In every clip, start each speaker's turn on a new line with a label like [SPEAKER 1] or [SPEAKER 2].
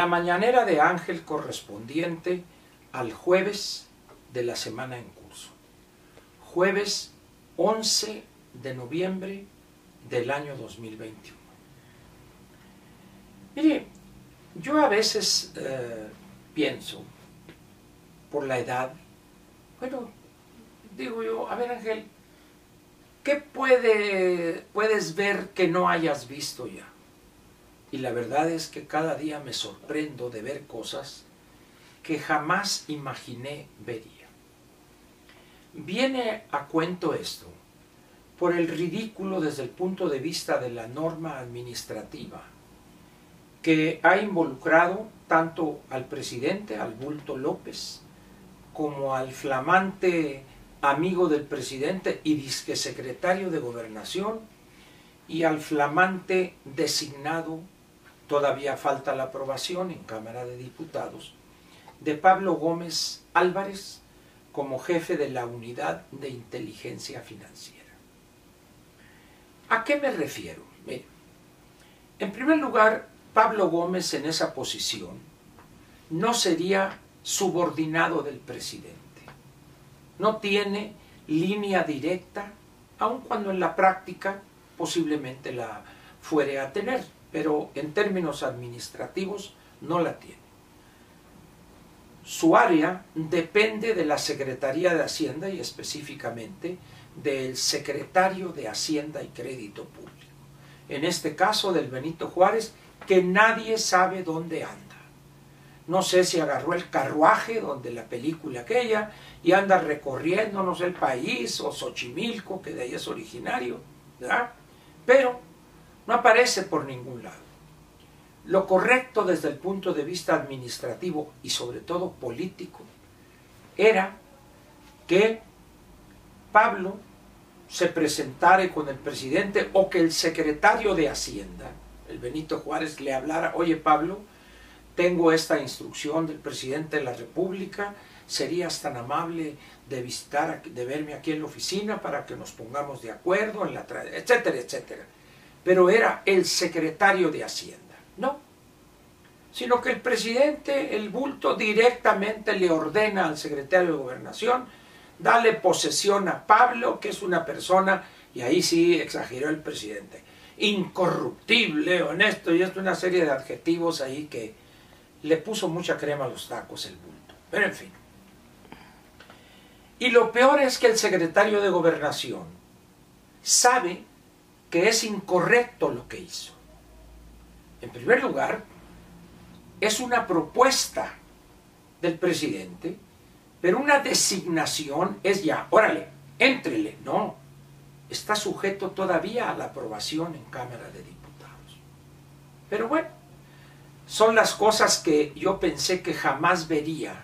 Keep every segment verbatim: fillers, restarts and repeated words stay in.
[SPEAKER 1] la mañanera de Ángel correspondiente al jueves de la semana en curso. Jueves once de noviembre del año dos mil veintiuno. Mire, yo a veces eh, pienso, por la edad, bueno, digo yo, a ver Ángel, ¿qué puede, puedes ver que no hayas visto ya? Y la verdad es que cada día me sorprendo de ver cosas que jamás imaginé vería. Viene a cuento esto por el ridículo desde el punto de vista de la norma administrativa que ha involucrado tanto al presidente, al Bulto López, como al flamante amigo del presidente y disque secretario de Gobernación, y al flamante designado, todavía falta la aprobación en Cámara de Diputados, de Pablo Gómez Álvarez como jefe de la Unidad de Inteligencia Financiera. ¿A qué me refiero? Mire, en primer lugar, Pablo Gómez en esa posición no sería subordinado del presidente. No tiene línea directa, aun cuando en la práctica posiblemente la fuere a tener, pero en términos administrativos no la tiene. Su área depende de la Secretaría de Hacienda y específicamente del Secretario de Hacienda y Crédito Público. En este caso del Benito Juárez, que nadie sabe dónde anda. No sé si agarró el carruaje donde la película aquella y anda recorriendo, no sé, el país o Xochimilco, que de ahí es originario, ¿verdad? Pero no aparece por ningún lado. Lo correcto desde el punto de vista administrativo y sobre todo político era que Pablo se presentara con el presidente o que el secretario de Hacienda, el Benito Juárez, le hablara: oye Pablo, tengo esta instrucción del presidente de la República, serías tan amable de visitar, de verme aquí en la oficina para que nos pongamos de acuerdo, en la etcétera, etcétera. Pero era el secretario de Hacienda, no, sino que el presidente, el Bulto, directamente le ordena al secretario de Gobernación: dale posesión a Pablo, que es una persona, y ahí sí exageró el presidente, incorruptible, honesto, y esto, una serie de adjetivos ahí que le puso mucha crema a los tacos el Bulto. Pero en fin. Y lo peor es que el secretario de Gobernación sabe que es incorrecto lo que hizo. En primer lugar, es una propuesta del presidente, pero una designación es ya, órale, éntrele. No, está sujeto todavía a la aprobación en Cámara de Diputados. Pero bueno, son las cosas que yo pensé que jamás vería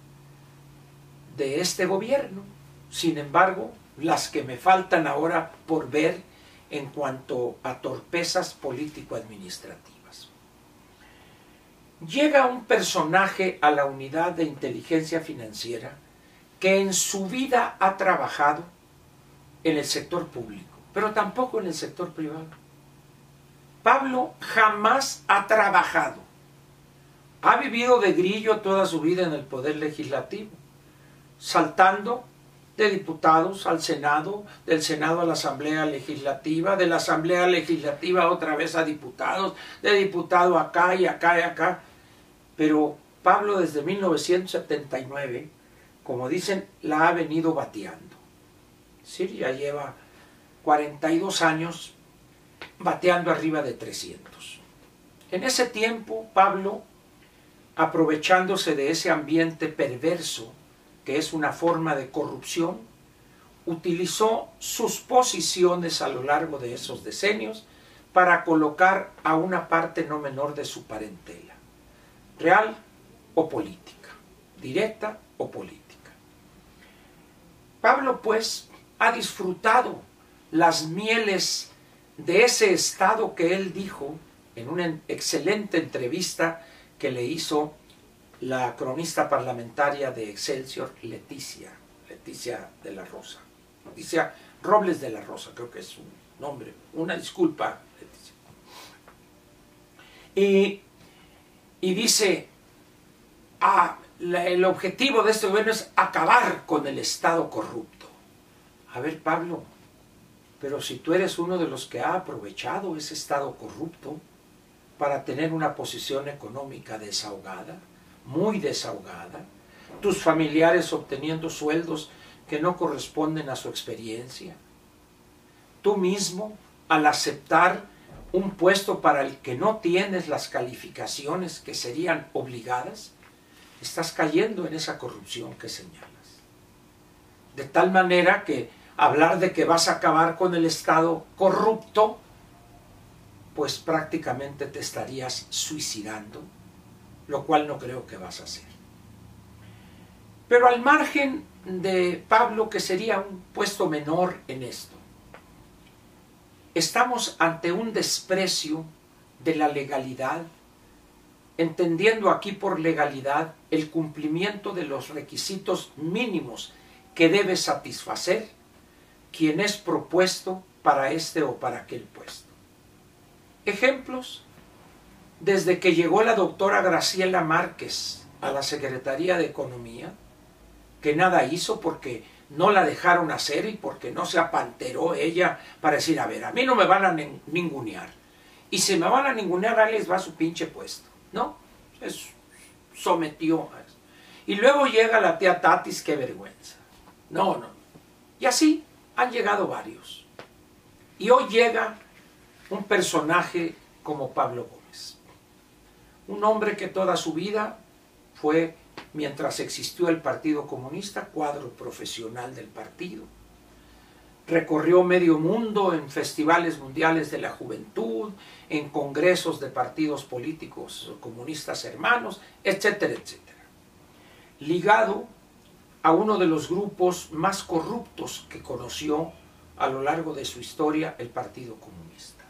[SPEAKER 1] de este gobierno. Sin embargo, las que me faltan ahora por ver en cuanto a torpezas político-administrativas. Llega un personaje a la Unidad de Inteligencia Financiera que en su vida ha trabajado en el sector público, pero tampoco en el sector privado. Pablo jamás ha trabajado. Ha vivido de grillo toda su vida en el Poder Legislativo, saltando de diputados al Senado, del Senado a la Asamblea Legislativa, de la Asamblea Legislativa otra vez a diputados, de diputado acá y acá y acá. Pero Pablo desde mil novecientos setenta y nueve, como dicen, la ha venido bateando. Sí, ya lleva cuarenta y dos años bateando arriba de trescientos. En ese tiempo, Pablo, aprovechándose de ese ambiente perverso, que es una forma de corrupción, utilizó sus posiciones a lo largo de esos decenios para colocar a una parte no menor de su parentela, real o política, directa o política. Pablo, pues, ha disfrutado las mieles de ese estado que él dijo en una excelente entrevista que le hizo la cronista parlamentaria de Excelsior, Leticia, Leticia de la Rosa, Leticia Robles de la Rosa, creo que es su nombre, una disculpa, Leticia. Y y dice, ah, la, el objetivo de este gobierno es acabar con el Estado corrupto. A ver, Pablo, pero si tú eres uno de los que ha aprovechado ese Estado corrupto para tener una posición económica desahogada, muy desahogada, tus familiares obteniendo sueldos que no corresponden a su experiencia, tú mismo al aceptar un puesto para el que no tienes las calificaciones que serían obligadas, estás cayendo en esa corrupción que señalas. De tal manera que hablar de que vas a acabar con el Estado corrupto, pues prácticamente te estarías suicidando, lo cual no creo que vas a hacer. Pero al margen de Pablo, que sería un puesto menor en esto, estamos ante un desprecio de la legalidad, entendiendo aquí por legalidad el cumplimiento de los requisitos mínimos que debe satisfacer quien es propuesto para este o para aquel puesto. Ejemplos: desde que llegó la doctora Graciela Márquez a la Secretaría de Economía, que nada hizo porque no la dejaron hacer y porque no se apanteró ella para decir, a ver, a mí no me van a ningunear. Y si me van a ningunear, ahí les va su pinche puesto. No, se sometió a eso. Y luego llega la tía Tatis, qué vergüenza. No, no. Y así han llegado varios. Y hoy llega un personaje como Pablo Gómez. Un hombre que toda su vida fue, mientras existió el Partido Comunista, cuadro profesional del partido. Recorrió medio mundo en festivales mundiales de la juventud, en congresos de partidos políticos comunistas hermanos, etcétera, etcétera. Ligado a uno de los grupos más corruptos que conoció a lo largo de su historia el Partido Comunista.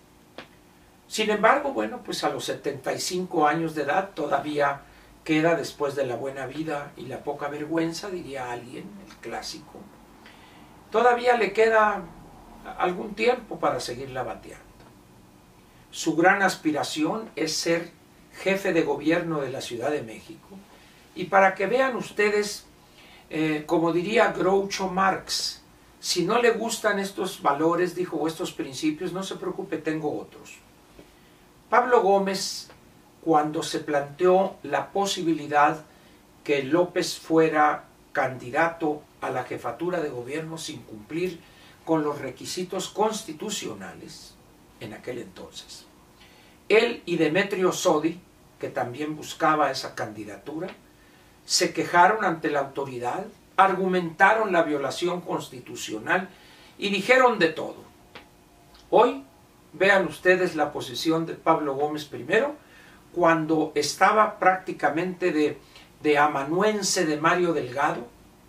[SPEAKER 1] Sin embargo, bueno, pues a los setenta y cinco años de edad todavía queda, después de la buena vida y la poca vergüenza, diría alguien, el clásico, todavía le queda algún tiempo para seguirla bateando. Su gran aspiración es ser jefe de gobierno de la Ciudad de México. Y para que vean ustedes, eh, como diría Groucho Marx, si no le gustan estos valores, dijo, o estos principios, no se preocupe, tengo otros. Pablo Gómez, cuando se planteó la posibilidad que López fuera candidato a la jefatura de gobierno sin cumplir con los requisitos constitucionales en aquel entonces, él y Demetrio Sodi, que también buscaba esa candidatura, se quejaron ante la autoridad, argumentaron la violación constitucional y dijeron de todo. Hoy vean ustedes la posición de Pablo Gómez primero, cuando estaba prácticamente de, de amanuense de Mario Delgado,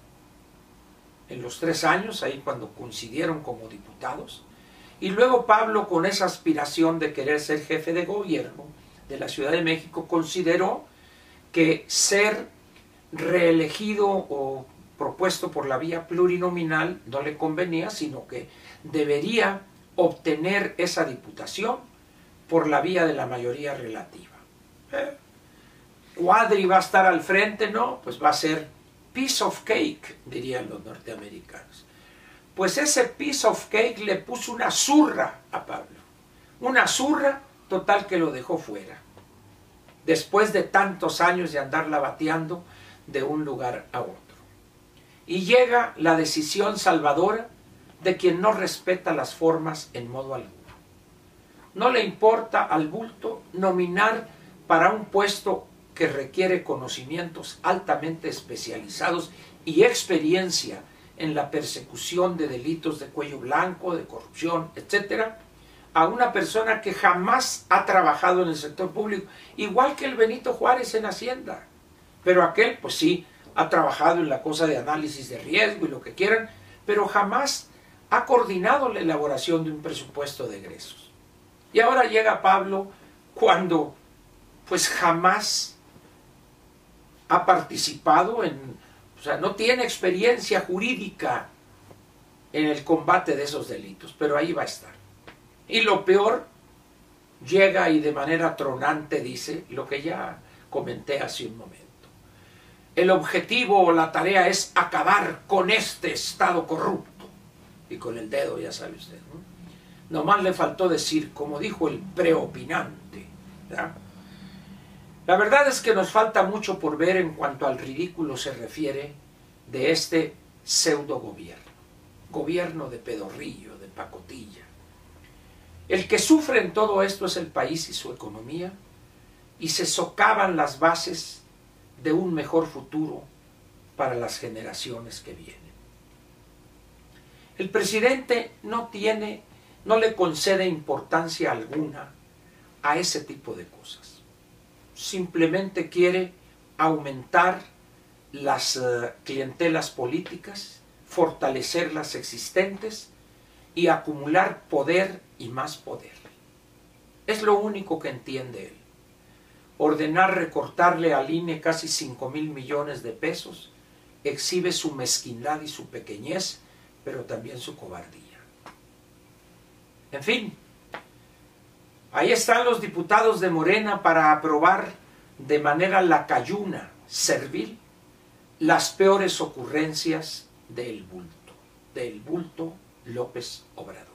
[SPEAKER 1] en los tres años, ahí cuando coincidieron como diputados, y luego Pablo, con esa aspiración de querer ser jefe de gobierno de la Ciudad de México, consideró que ser reelegido o propuesto por la vía plurinominal no le convenía, sino que debería obtener esa diputación por la vía de la mayoría relativa. ¿Eh? Cuadri va a estar al frente, ¿no? Pues va a ser piece of cake, dirían los norteamericanos. Pues ese piece of cake le puso una zurra a Pablo. Una zurra total que lo dejó fuera. Después de tantos años de andarla bateando de un lugar a otro. Y llega la decisión salvadora de quien no respeta las formas en modo alguno. No le importa al bulto nominar para un puesto que requiere conocimientos altamente especializados y experiencia en la persecución de delitos de cuello blanco, de corrupción, etcétera, a una persona que jamás ha trabajado en el sector público, igual que el Benito Juárez en Hacienda. Pero aquel, pues sí, ha trabajado en la cosa de análisis de riesgo y lo que quieran, pero jamás ha coordinado la elaboración de un presupuesto de egresos. Y ahora llega Pablo cuando, pues jamás ha participado en, o sea, no tiene experiencia jurídica en el combate de esos delitos, pero ahí va a estar. Y lo peor llega y de manera tronante dice lo que ya comenté hace un momento. El objetivo o la tarea es acabar con este Estado corrupto. Y con el dedo, ya sabe usted, ¿no? Nomás le faltó decir, como dijo el preopinante, ¿verdad? La verdad es que nos falta mucho por ver en cuanto al ridículo se refiere de este pseudo gobierno. Gobierno de pedorrillo, de pacotilla. El que sufre en todo esto es el país y su economía, y se socavan las bases de un mejor futuro para las generaciones que vienen. El presidente no tiene, no le concede importancia alguna a ese tipo de cosas. Simplemente quiere aumentar las uh, clientelas políticas, fortalecer las existentes y acumular poder y más poder. Es lo único que entiende él. Ordenar recortarle al I N E casi cinco mil millones de pesos exhibe su mezquindad y su pequeñez, pero también su cobardía. En fin, ahí están los diputados de Morena para aprobar de manera lacayuna, servil, las peores ocurrencias del bulto, del bulto López Obrador.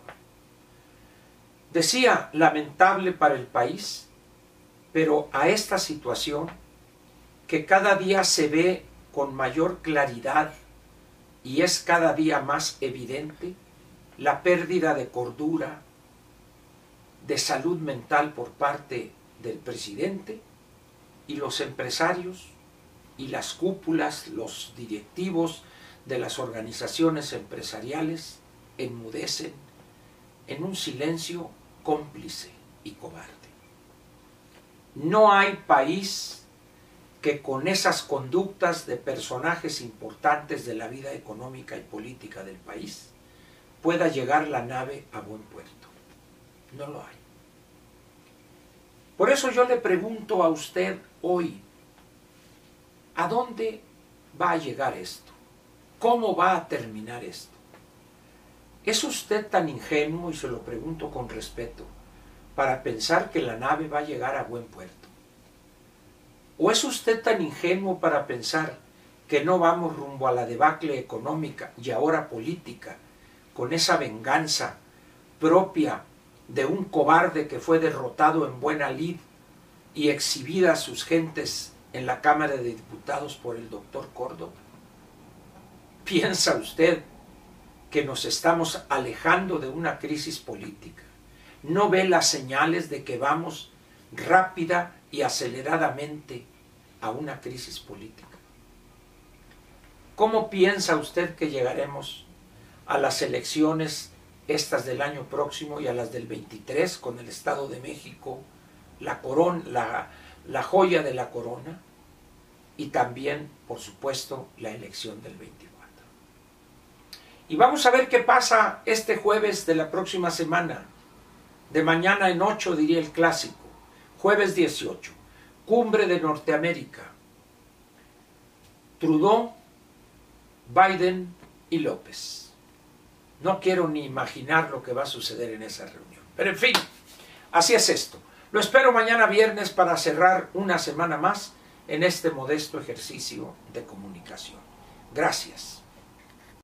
[SPEAKER 1] Decía, lamentable para el país, pero a esta situación que cada día se ve con mayor claridad y es cada día más evidente la pérdida de cordura, de salud mental por parte del presidente, y los empresarios y las cúpulas, los directivos de las organizaciones empresariales enmudecen en un silencio cómplice y cobarde. No hay país que con esas conductas de personajes importantes de la vida económica y política del país pueda llegar la nave a buen puerto. No lo hay. Por eso yo le pregunto a usted hoy, ¿a dónde va a llegar esto? ¿Cómo va a terminar esto? ¿Es usted tan ingenuo, y se lo pregunto con respeto, para pensar que la nave va a llegar a buen puerto? ¿O es usted tan ingenuo para pensar que no vamos rumbo a la debacle económica y ahora política, con esa venganza propia de un cobarde que fue derrotado en buena lid y exhibida a sus gentes en la Cámara de Diputados por el doctor Córdoba? ¿Piensa usted que nos estamos alejando de una crisis política? ¿No ve las señales de que vamos rápida y aceleradamente a una crisis política? ¿Cómo piensa usted que llegaremos a las elecciones estas del año próximo y a las del veintitrés con el Estado de México, la, corona, la, la joya de la corona, y también, por supuesto, la elección del veinticuatro? Y vamos a ver qué pasa este jueves de la próxima semana. De mañana en ocho, diría el clásico. Jueves dieciocho. Cumbre de Norteamérica. Trudeau, Biden y López. No quiero ni imaginar lo que va a suceder en esa reunión. Pero en fin, así es esto. Lo espero mañana viernes para cerrar una semana más en este modesto ejercicio de comunicación. Gracias.